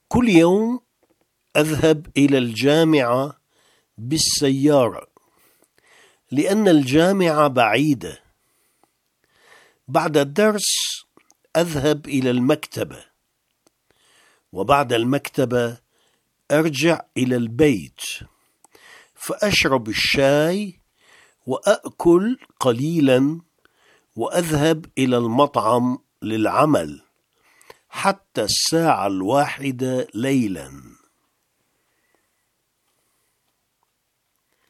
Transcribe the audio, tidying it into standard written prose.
كل يوم أذهب إلى الجامعة بالسيارة لأن الجامعة بعيدة. بعد الدرس أذهب إلى المكتبة، وبعد المكتبة أرجع إلى البيت فأشرب الشاي وأأكل قليلا وأذهب إلى المطعم للعمل حتى الساعة 1 ليلا.